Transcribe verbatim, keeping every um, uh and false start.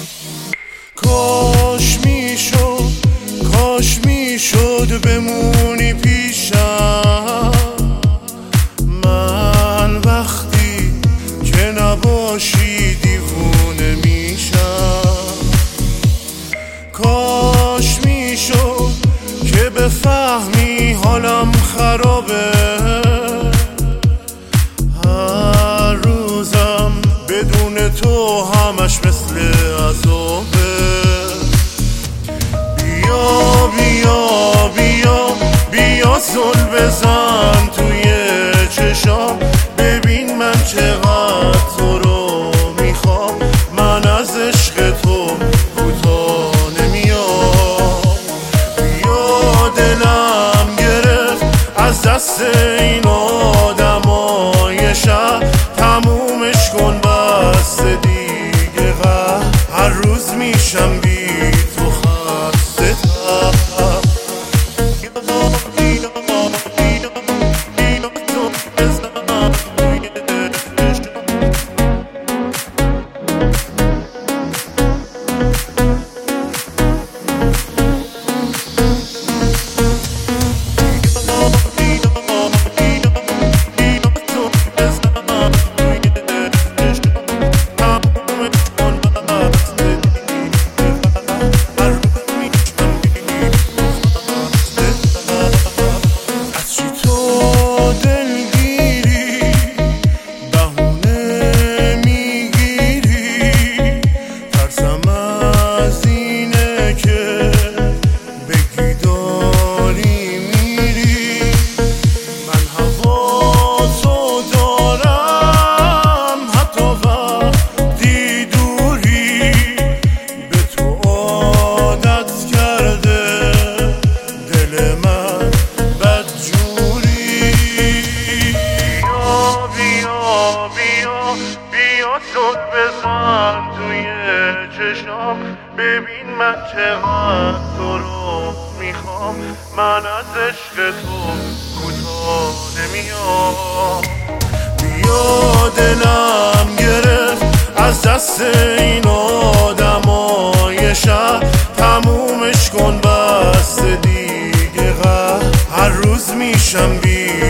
کاش میشد کاش میشد بمونی پیشم، من وقتی که نباشی دیوونه میشم. کاش میشد که بفهمی حالم خرابه، هر روزم بدون تو همش مثل عذابه. بیا بیا بیا بیا زل بزن توی چشام، ببین من چقدر تو رو میخوام، من از عشق تو کوتاه نمیام. بیا دلم گرفت از دست این آدمای شهر، تمومش کن بس دیگه قهر، هر روز میشم بی تو خسته تر. زل بزن توی چشام، ببین من چقدر تو رو میخوام، من از عشق تو کوتاه نمیام. بیا دلم گرفت از دست این آدمای شهر، تمومش کن بس دیگه قهر، هر روز میشم بی